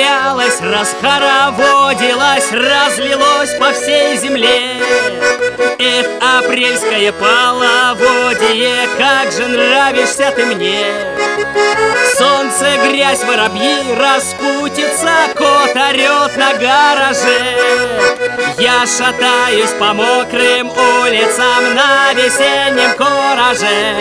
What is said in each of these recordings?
разгулялось, расхороводилось, разлилось по всей земле. Эх, апрельское половодье, как же нравишься ты мне. Солнце, грязь, воробьи, распутица, кот орет на гараже. Я шатаюсь по мокрым улицам на весеннем кураже.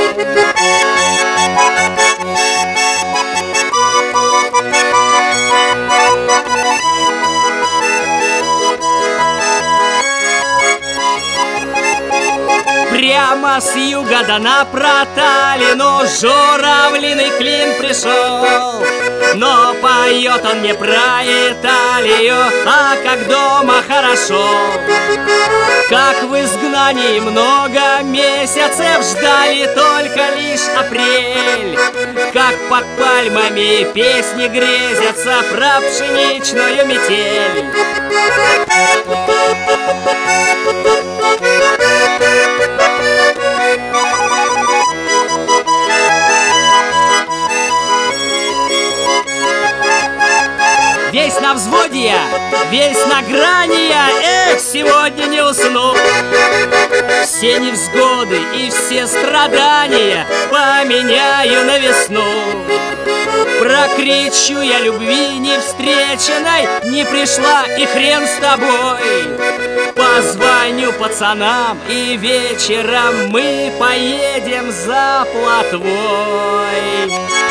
Прямо с юга да на проталину журавлиный клин пришел. Но поет он не про Италию, а как дома хорошо. Как в изгнании много месяцев ждали только лишь апрель. Как под пальмами песни грезятся про пшеничную метель. Весь на взводе я, весь на грани я, эх, сегодня не усну. Все невзгоды и все страдания поменяю на весну. Прокричу я любви не встреченной, не пришла и хрен с тобой. Позвоню пацанам и вечером мы поедем за плотвой.